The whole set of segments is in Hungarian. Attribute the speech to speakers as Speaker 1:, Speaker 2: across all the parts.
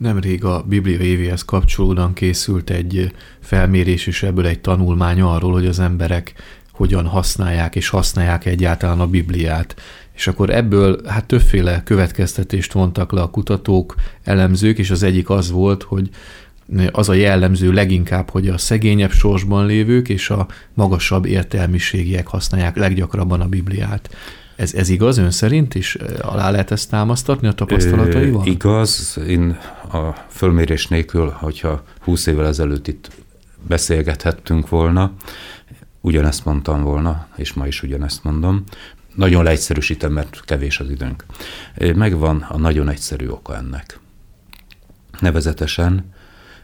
Speaker 1: Nemrég a Biblia évéhez kapcsolódóan készült egy felmérés és ebből egy tanulmány arról, hogy az emberek hogyan használják és használják egyáltalán a Bibliát. És akkor ebből többféle következtetést vontak le a kutatók, elemzők, és az egyik az volt, hogy az a jellemző leginkább, hogy a szegényebb sorsban lévők és a magasabb értelmiségiek használják leggyakrabban a Bibliát. Ez igaz ön szerint is? Alá lehet ezt támasztatni a tapasztalataival?
Speaker 2: Igaz. Én a fölmérés nélkül, hogyha 20 évvel ezelőtt itt beszélgethettünk volna, ugyanezt mondtam volna, és ma is ugyanezt mondom. Nagyon leegyszerűsítem, mert kevés az időnk. Megvan a nagyon egyszerű oka ennek. Nevezetesen,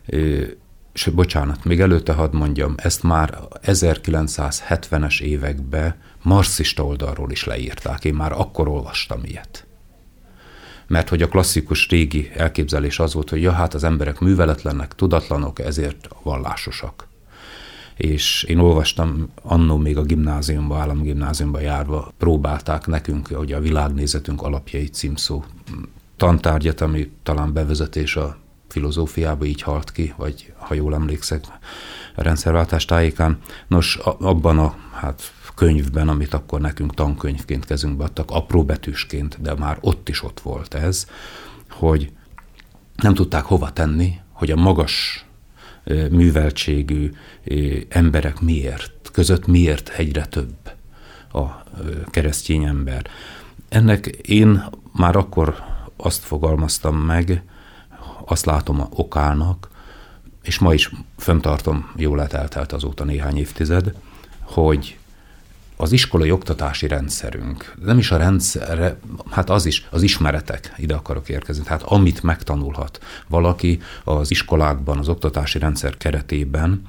Speaker 2: és bocsánat, még előtte hadd mondjam, ezt már 1970-es években marxista oldalról is leírták. Én már akkor olvastam ilyet. Mert hogy a klasszikus régi elképzelés az volt, hogy az emberek műveletlenek, tudatlanok, ezért vallásosak. És én olvastam annó még a gimnáziumba, állami gimnáziumba járva, próbálták nekünk, hogy a világnézetünk alapjai címszó tantárgyat, ami talán bevezetés a filozófiába így halt ki, vagy ha jól emlékszek, a rendszerváltás tájékán. Nos, abban a könyvben, amit akkor nekünk tankönyvként kezünkbe adtak, apró betűsként, de már ott volt ez, hogy nem tudták hova tenni, hogy a magas műveltségű emberek között miért egyre több a keresztény ember. Ennek én már akkor azt fogalmaztam meg, azt látom a okának, és ma is fenntartom, jól eltelt azóta néhány évtized, hogy az iskolai oktatási rendszerünk, nem is a rendszer, az is, az ismeretek, ide akarok érkezni, tehát amit megtanulhat valaki az iskolákban, az oktatási rendszer keretében,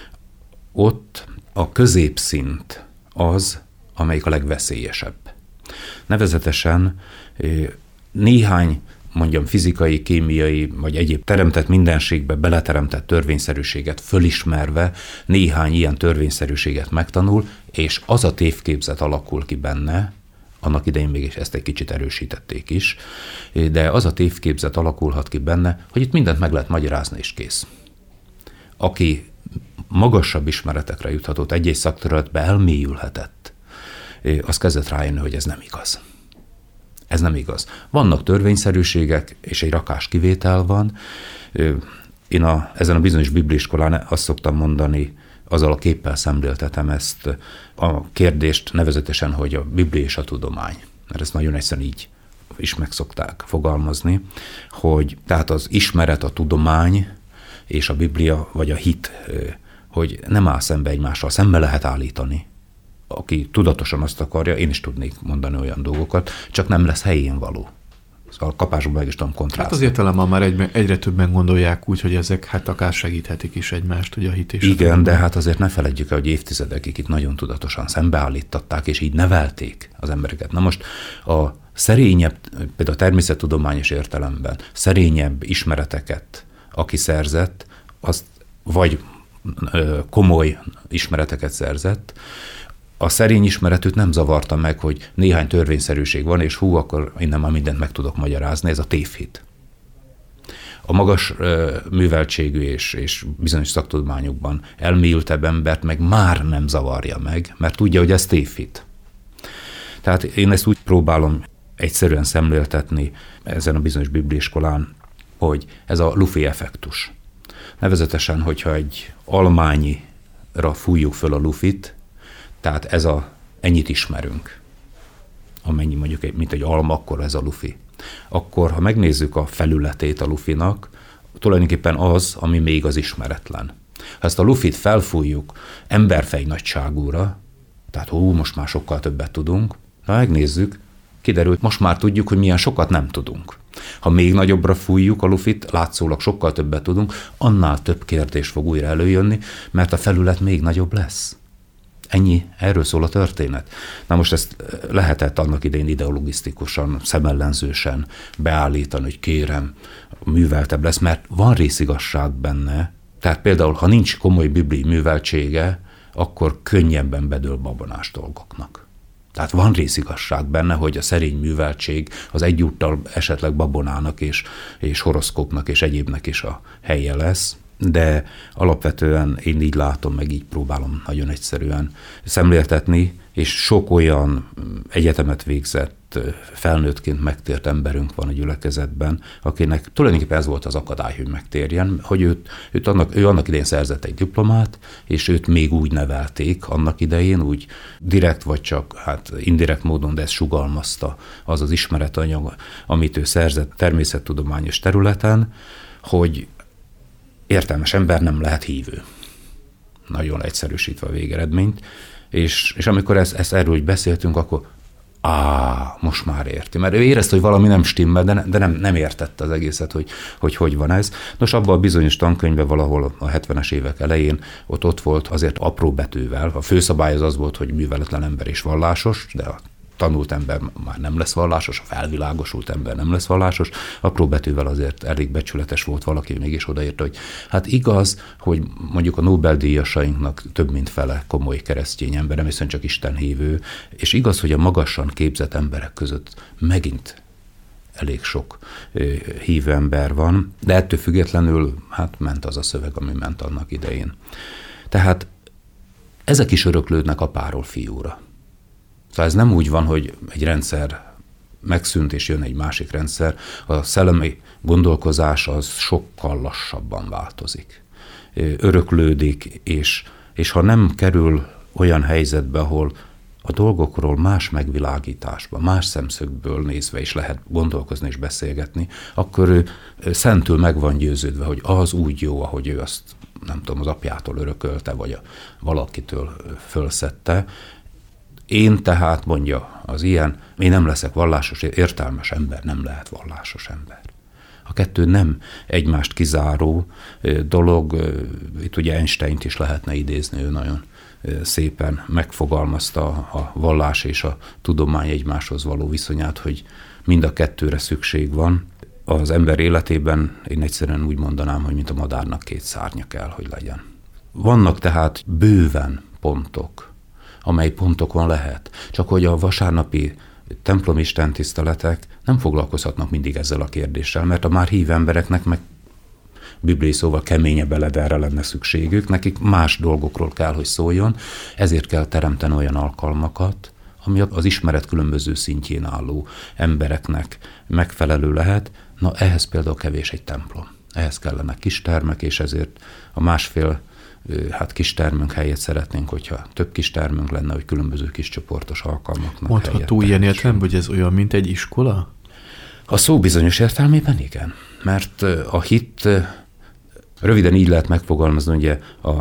Speaker 2: ott a középszint az, amelyik a legveszélyesebb. Nevezetesen néhány, mondjam, fizikai, kémiai, vagy egyéb teremtett mindenségbe beleteremtett törvényszerűséget fölismerve néhány ilyen törvényszerűséget megtanul, és az a tévképzet alakul ki benne, annak idején még ezt egy kicsit erősítették is, de az a tévképzet alakulhat ki benne, hogy itt mindent meg lehet magyarázni, és kész. Aki magasabb ismeretekre juthatott, egy-egy szakterületbe elmélyülhetett, az kezdett rájönni, hogy ez nem igaz. Ez nem igaz. Vannak törvényszerűségek, és egy rakás kivétel van. Én ezen a bizonyos bibliiskolán azt szoktam mondani, azzal a képpel szemléltetem ezt a kérdést, nevezetesen, hogy a Biblia és a tudomány. Mert ezt nagyon egyszerűen így is meg szokták fogalmazni, hogy tehát az ismeret, a tudomány és a Biblia, vagy a hit, hogy nem áll szembe egymással, szembe lehet állítani. Aki tudatosan azt akarja, én is tudnék mondani olyan dolgokat, csak nem lesz helyén való. Szóval kapásban meg is tudom kontrázni.
Speaker 1: Azért talán ma már egyre többen gondolják úgy, hogy ezek akár segíthetik is egymást, ugye a hit és
Speaker 2: igen, de azért ne feledjük el, hogy évtizedekig itt nagyon tudatosan szembeállították, és így nevelték az embereket. Na most a szerényebb, például a természettudományos értelemben szerényebb ismereteket, aki szerzett, azt vagy komoly ismereteket szerzett, a szerény ismeretűt nem zavarta meg, hogy néhány törvényszerűség van, és akkor innen már mindent meg tudok magyarázni, ez a tévhit. A magas műveltségű és bizonyos szaktudományokban elmélyültebb embert meg már nem zavarja meg, mert tudja, hogy ez tévhit. Tehát én ezt úgy próbálom egyszerűen szemléltetni ezen a bizonyos bibliiskolán, hogy ez a lufi effektus. Nevezetesen, hogyha egy almányira fújjuk föl a lufit, tehát ennyit ismerünk, amennyi mondjuk, mint egy alma, akkor ez a lufi. Akkor, ha megnézzük a felületét a lufinak, tulajdonképpen az, ami még az ismeretlen. Ha ezt a lufit felfújjuk emberfej nagyságúra, tehát most már sokkal többet tudunk, ha megnézzük, kiderült, most már tudjuk, hogy milyen sokat nem tudunk. Ha még nagyobbra fújjuk a lufit, látszólag sokkal többet tudunk, annál több kérdés fog újra előjönni, mert a felület még nagyobb lesz. Ennyi, erről szól a történet. Na most ezt lehetett annak idején ideologisztikusan, szemellenzősen beállítani, hogy kérem, műveltebb lesz, mert van részigazság benne. Tehát például, ha nincs komoly bibliai műveltsége, akkor könnyebben bedől babonás dolgoknak. Tehát van részigazság benne, hogy a szerény műveltség az egyúttal esetleg babonának és horoszkópnak és egyébnek is a helye lesz, de alapvetően én így látom, meg így próbálom nagyon egyszerűen szemléltetni, és sok olyan egyetemet végzett, felnőttként megtért emberünk van a gyülekezetben, akinek tulajdonképpen ez volt az akadály, hogy megtérjen, hogy ő annak idején szerzett egy diplomát, és őt még úgy nevelték annak idején, úgy direkt vagy csak indirekt módon, de ezt sugalmazta az az ismeretanyag, amit ő szerzett természettudományos területen, hogy értelmes ember nem lehet hívő. Nagyon egyszerűsítve a végeredményt. És amikor ezt erről úgy beszéltünk, akkor most már érti. Mert ő érezte, hogy valami nem stimmel, de nem értette az egészet, hogy van ez. Nos, abban a bizonyos tankönyvben valahol a 70-es évek elején ott volt azért apró betűvel. A főszabály az volt, hogy műveletlen ember és vallásos, de a tanult ember már nem lesz vallásos, a felvilágosult ember nem lesz vallásos. Apró betűvel azért elég becsületes volt valaki, mégis odaírta, hogy hát igaz, hogy mondjuk a Nobel-díjasainknak több mint fele komoly keresztény ember, nem hiszen csak istenhívő, és igaz, hogy a magasan képzett emberek között megint elég sok hívő ember van, de ettől függetlenül ment az a szöveg, ami ment annak idején. Tehát ezek is öröklődnek apáról fiúra. Szóval ez nem úgy van, hogy egy rendszer megszűnt, és jön egy másik rendszer. A szellemi gondolkozás az sokkal lassabban változik. Öröklődik, és ha nem kerül olyan helyzetbe, ahol a dolgokról más megvilágításban, más szemszögből nézve is lehet gondolkozni és beszélgetni, akkor ő szentül meg van győződve, hogy az úgy jó, ahogy ő azt, nem tudom, az apjától örökölte, vagy valakitől fölszedte. Én tehát, mondja az ilyen, én nem leszek vallásos, értelmes ember nem lehet vallásos ember. A kettő nem egymást kizáró dolog, itt ugye Einsteint is lehetne idézni, ő nagyon szépen megfogalmazta a vallás és a tudomány egymáshoz való viszonyát, hogy mind a kettőre szükség van. Az ember életében én egyszerűen úgy mondanám, hogy mint a madárnak két szárnya kell, hogy legyen. Vannak tehát bőven pontok, amely pontokon lehet. Csak hogy a vasárnapi templom istentiszteletek nem foglalkozhatnak mindig ezzel a kérdéssel, mert a már hív embereknek meg bibliai szóval keményebb eledelre lenne szükségük, nekik más dolgokról kell, hogy szóljon, ezért kell teremteni olyan alkalmakat, ami az ismeret különböző szintjén álló embereknek megfelelő lehet. Na, ehhez például kevés egy templom. Ehhez kellenek kistermek, és ezért a másfél kistermünk helyett szeretnénk, hogyha több kistermünk lenne, hogy különböző kis csoportos alkalmaknak
Speaker 1: mondható ilyen értelemben, hogy ez olyan, mint egy iskola?
Speaker 2: A szó bizonyos értelmében igen. Mert a hit, röviden így lehet megfogalmazni, ugye a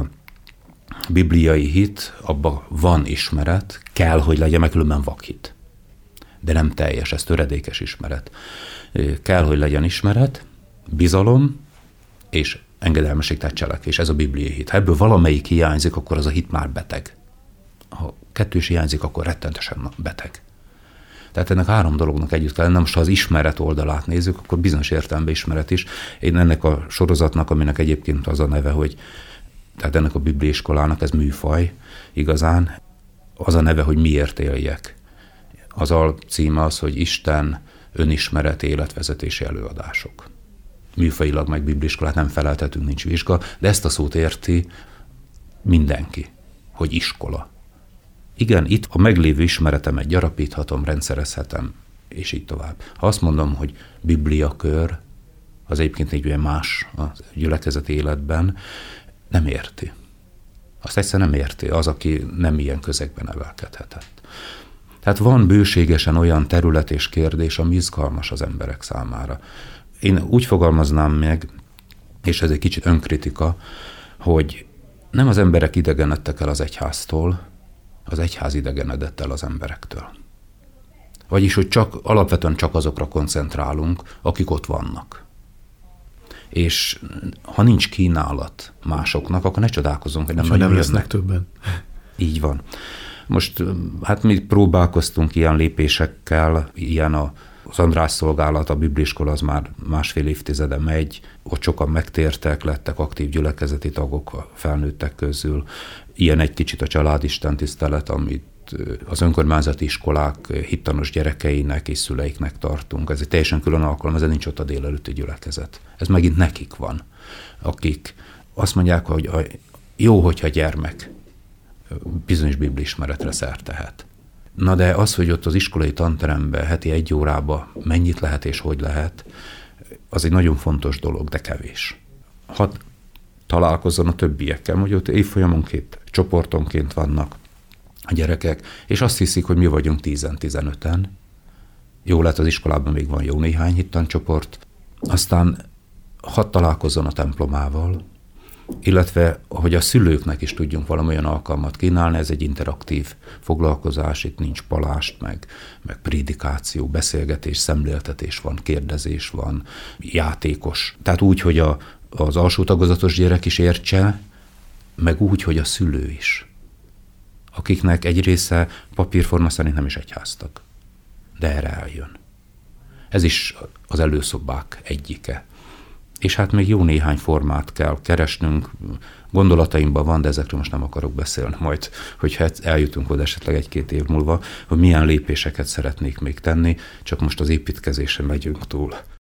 Speaker 2: bibliai hit, abban van ismeret, kell, hogy legyen, meg különben vakhit. De nem teljes, ez töredékes ismeret. Kell, hogy legyen ismeret, bizalom és engedelmesség, tehát cselekvés, ez a bibliai hit. Ha ebből valamelyik hiányzik, akkor az a hit már beteg. Ha kettő is hiányzik, akkor rettentesen beteg. Tehát ennek három dolognak együtt kell lenni. Most ha az ismeret oldalát nézzük, akkor bizonyos értelemben ismeret is. Én ennek a sorozatnak, aminek egyébként az a neve, hogy tehát ennek a bibliaiskolának, ez műfaj igazán, az a neve, hogy miért éljek. Az alcíme az, hogy Isten önismeret életvezetési előadások. Műfajilag meg bibliiskolát nem feleltetünk, nincs vizsga, de ezt a szót érti mindenki, hogy iskola. Igen, itt a meglévő ismeretemet gyarapíthatom, rendszerezhetem, és így tovább. Ha azt mondom, hogy bibliakör, az egyébként egy olyan más a gyülekezet életben, nem érti. Azt egyszer nem érti az, aki nem ilyen közegben nevelkedhetett. Tehát van bőségesen olyan terület és kérdés, ami izgalmas az emberek számára. Én úgy fogalmaznám meg, és ez egy kicsit önkritika, hogy nem az emberek idegenedtek el az egyháztól, az egyház idegenedett el az emberektől. Vagyis, hogy alapvetően csak azokra koncentrálunk, akik ott vannak. És ha nincs kínálat másoknak, akkor ne csodálkozunk, hogy
Speaker 1: nem lesznek többen.
Speaker 2: Így van. Most mi próbálkoztunk ilyen lépésekkel, ilyen az András szolgálat, a bibliiskola az már másfél évtizede megy, ott sokan megtértek, lettek aktív gyülekezeti tagok a felnőttek közül. Ilyen egy kicsit a családistentisztelet, amit amit az önkormányzati iskolák hittanos gyerekeinek és szüleiknek tartunk. Ez egy teljesen külön alkalom, ez nincs ott a délelőtti gyülekezet. Ez megint nekik van, akik azt mondják, hogy jó, hogyha gyermek bizonyos bibliismeretre szert tehet. Na de az, hogy ott az iskolai tanteremben heti 1 órába mennyit lehet és hogy lehet, az egy nagyon fontos dolog, de kevés. Ha találkozzon a többiekkel, hogy ott évfolyamonként, csoportonként vannak a gyerekek, és azt hiszik, hogy mi vagyunk 10-15-en. Jó lehet, az iskolában még van jó néhány hittancsoport, aztán hadd találkozzon a templomával, illetve, hogy a szülőknek is tudjunk valamilyen alkalmat kínálni, ez egy interaktív foglalkozás, itt nincs palást, meg prédikáció, beszélgetés, szemléltetés van, kérdezés van, játékos. Tehát úgy, hogy az alsó tagozatos gyerek is értse, meg úgy, hogy a szülő is, akiknek egy része papírforma szerint nem is egyháztag, de erre eljön. Ez is az előszobák egyike. És hát még jó néhány formát kell keresnünk, gondolataimban van, de ezekről most nem akarok beszélni majd, hogyha eljutunk oda esetleg 1-2 év múlva, hogy milyen lépéseket szeretnék még tenni, csak most az építkezésen megyünk túl.